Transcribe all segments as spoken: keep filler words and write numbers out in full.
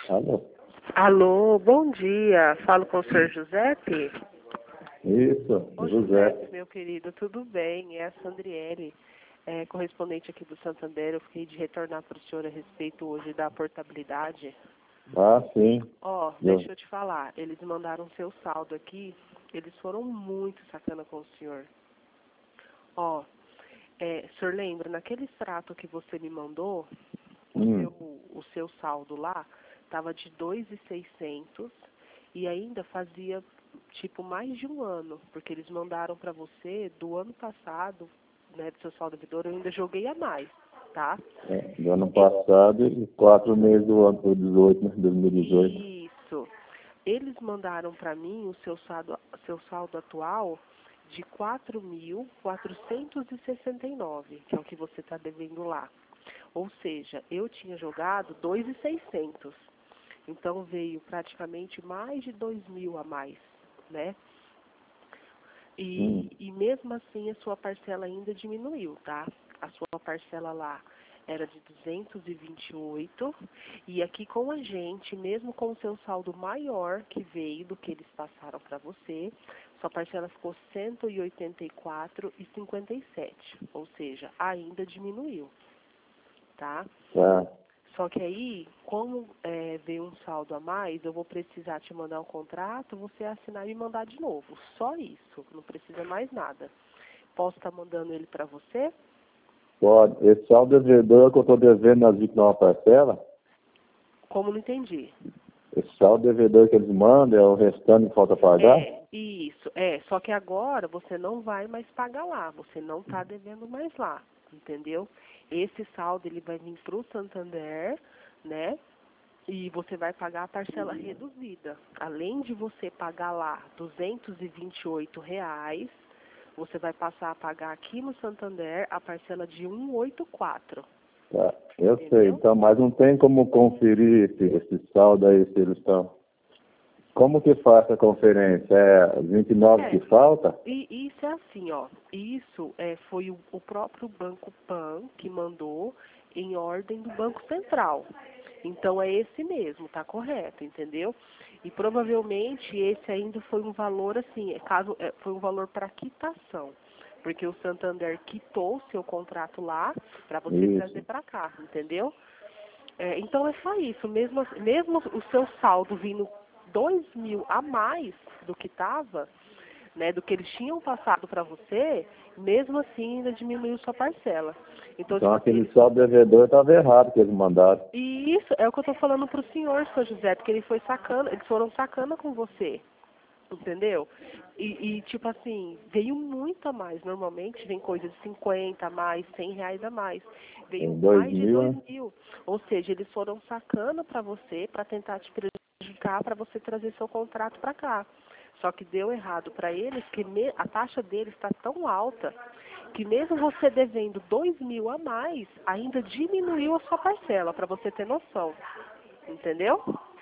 Alô? Alô, bom dia. Falo com o senhor Giuseppe? Isso, Ô, José. Giuseppe, meu querido, tudo bem? É a Sandriele, é, correspondente aqui do Santander. Eu fiquei de retornar para o senhor a respeito hoje da portabilidade. Ah, sim. Ó, Eu- deixa eu te falar. Eles mandaram seu saldo aqui. Eles foram muito sacana com o senhor. Ó, é, o senhor lembra, naquele extrato que você me mandou, o, Hum. seu, o seu saldo lá estava de dois mil e seiscentos e ainda fazia tipo mais de um ano, porque eles mandaram para você do ano passado, né, do seu saldo devedor, eu ainda joguei a mais, tá? É, do ano passado e quatro meses do ano do dezoito, né? dois mil e dezoito. Isso. Eles mandaram para mim o seu saldo, seu saldo atual de quatro mil quatrocentos e sessenta e nove, que é o que você está devendo lá. Ou seja, eu tinha jogado dois mil e seiscentos. Então veio praticamente mais de dois mil a mais, né? E, Hum. e mesmo assim a sua parcela ainda diminuiu, tá? A sua parcela lá era de duzentos e vinte e oito e aqui com a gente, mesmo com o seu saldo maior que veio do que eles passaram para você, sua parcela ficou cento e oitenta e quatro reais e cinquenta e sete, ou seja, ainda diminuiu, tá? Tá. Só que aí, como é, veio um saldo a mais, eu vou precisar te mandar um contrato, você assinar e me mandar de novo. Só isso, não precisa mais nada. Posso estar mandando ele para você? Pode. Esse saldo devedor que eu estou devendo nas vinte e nove parcelas, Como não entendi? esse saldo devedor que eles mandam é o restante que falta pagar? É, isso, é. Só que agora você não vai mais pagar lá, você não está devendo mais lá, entendeu? Esse saldo ele vai vir para o Santander, né? E você vai pagar a parcela reduzida. Além de você pagar lá duzentos e vinte e oito reais, você vai passar a pagar aqui no Santander a parcela de cento e oitenta e quatro. Tá. Eu Entendeu? sei, então, mas não tem como conferir esse, esse saldo aí, se eles estão. Como que faz a conferência? É vinte e nove É, que falta? e isso é assim, ó. Isso é, foi o, o próprio Banco Pan que mandou em ordem do Banco Central. Então é esse mesmo, tá correto, entendeu? E provavelmente esse ainda foi um valor assim, é caso é, foi um valor para quitação, porque o Santander quitou o seu contrato lá para você Isso. trazer para cá, entendeu? É, então é só isso, mesmo, assim- mesmo o seu saldo vindo dois mil a mais do que estava, né, do que eles tinham passado para você, mesmo assim ainda diminuiu sua parcela. Então, Então tipo assim, aquele eles, saldo devedor estava errado que eles mandaram. e isso é o que eu estou falando para o senhor, seu José, porque ele foi sacana, eles foram sacana com você, entendeu? E, e, tipo assim, veio muito a mais. Normalmente vem coisa de cinquenta a mais, cem reais a mais. Veio Em dois mais de mil, dois né? mil. Ou seja, eles foram sacana para você, para tentar te prejudicar, para você trazer seu contrato para cá. Só que deu errado para eles, que me, a taxa deles está tão alta que mesmo você devendo dois mil a mais, ainda diminuiu a sua parcela, para você ter noção. Entendeu?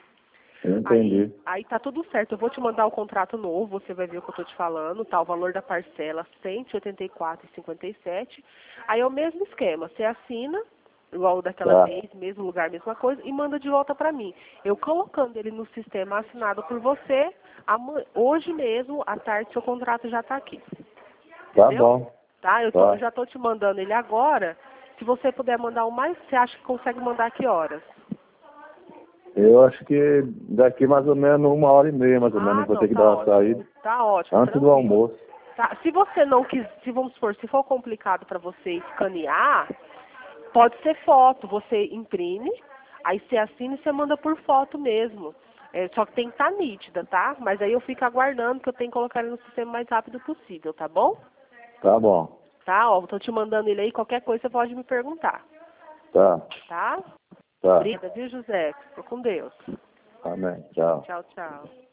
Eu Aí, entendi. aí tá tudo certo. Eu vou te mandar o contrato novo, você vai ver o que eu tô te falando, tá? O valor da parcela cento e oitenta e quatro reais e cinquenta e sete. Aí é o mesmo esquema, você assina, igual daquela Tá. vez, mesmo lugar, mesma coisa, e manda de volta pra mim. Eu colocando ele no sistema assinado por você, ama- hoje mesmo, à tarde, seu contrato já tá aqui. Tá Entendeu? bom. Tá? Eu, tô- Tá. eu já tô te mandando ele agora. Se você puder mandar o mais, você acha que consegue mandar que horas? Eu acho que daqui mais ou menos uma hora e meia, mais ou menos, Ah, eu vou não, ter que tá dar uma ótimo. saída Tá ótimo, antes do tranquilo. almoço. Tá? Se você não quis, se vamos supor, se for complicado para você escanear, pode ser foto, você imprime, aí você assina e você manda por foto mesmo. É, só que tem que estar nítida, tá? Mas aí eu fico aguardando que eu tenho que colocar ele no sistema o mais rápido possível, tá bom? Tá bom. Tá? Ó, tô te mandando ele aí, qualquer coisa você pode me perguntar, Tá. tá? Tá. Obrigada, viu, José? Fica com Deus. Amém. Tchau. Tchau, tchau.